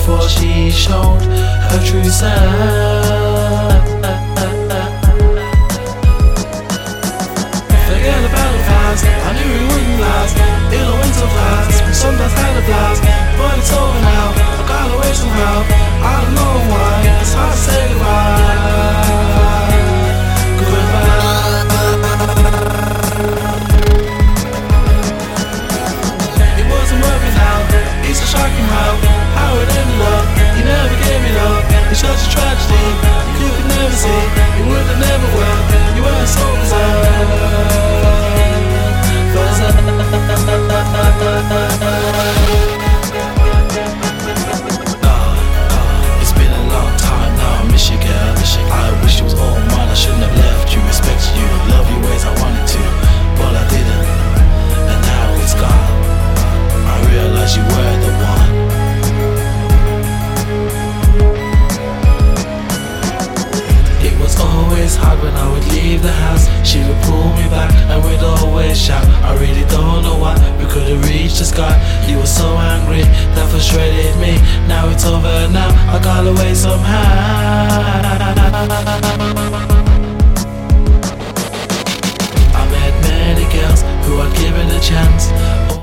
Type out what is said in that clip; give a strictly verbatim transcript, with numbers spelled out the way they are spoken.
before she showed her true self. Forget about the past, I knew it wouldn't last. It'll went so fast, sometimes had a blast. But it's over now, I got away somehow. I don't know why, it's hard to say goodbye. Goodbye. It wasn't working out, it's a shocking how How it ended up, you never gave me love. It's such a tragedy, you could never see. It would have never worked, you were so bizarre. It's been a long time now, I miss you girl. I wish it was all mine, I shouldn't have left you. Respected you, love you ways I wanted to, but I didn't. And now it's gone, I realize you were the one. It was always hard when I would leave the house. She would pull me back and we'd always shout. I really don't know why, we could've reached the sky. You were so angry, that frustrated me. Now it's over now, I got away somehow. I met many girls who I'd given a chance.